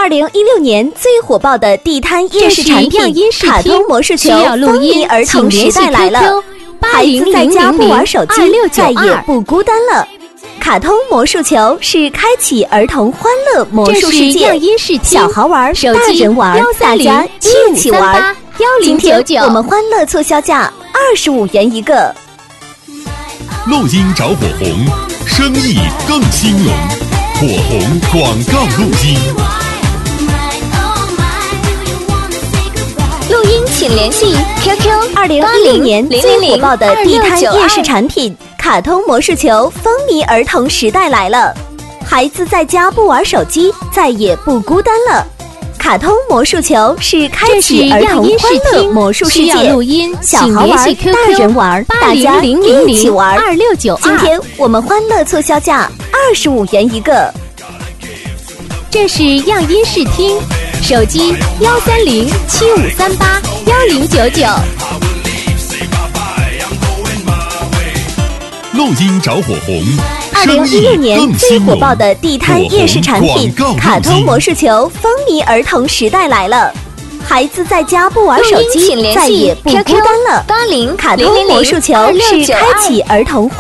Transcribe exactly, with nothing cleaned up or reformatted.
二零一六年最火爆的地摊夜市产品——卡通魔术球，风靡儿童时代来了。孩子在家不玩手机，再也不孤单了。卡通魔术球是开启儿童欢乐魔术世界，小孩玩，大人玩，大家一起玩。今天我们欢乐促销价二十五元一个。 录音找火红，生意更兴隆。火红广告录音。 录音请联系 Q Q 二零一六年最火爆的地摊夜市产品——卡通魔术球，风靡儿童时代来了。孩子在家不玩手机，再也不孤单了。卡通魔术球是开启儿童欢乐魔术世界，小孩玩，大人玩，大家一起玩。今天我们欢乐促销价二十五元一个。 这是样音视听，手机幺三零七五三八幺零九九。 录音找火红。 二零一六年最火爆的地摊夜市产品——卡通魔术球，风靡儿童时代来了。孩子在家不玩手机，再也不孤单了。卡通魔术球是开启儿童